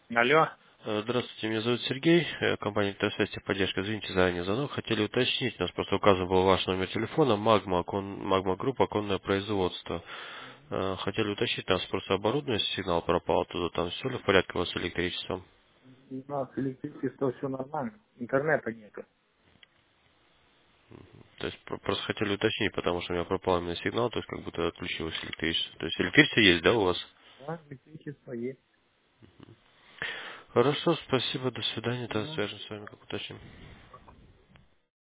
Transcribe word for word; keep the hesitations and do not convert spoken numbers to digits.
Алло. Э, Здравствуйте, меня зовут Сергей, э, компания Интерсвязь поддержка. Извините за ранний звонок. Хотели уточнить, у нас просто указан был ваш номер телефона, Магма, окон, Магма Групп, оконное производство. Э, Хотели уточнить, у нас просто оборудование, сигнал пропал оттуда, там все ли в порядке у вас с электричеством? У нас электричество все нормально. Интернета нету. То есть про- просто хотели уточнить, потому что у меня пропал именно сигнал, то есть как будто отключилось электричество. То есть электричество есть, да, у вас? Да, электричество есть. Хорошо, спасибо, до свидания, тогда Да. свяжемся с вами, как уточним.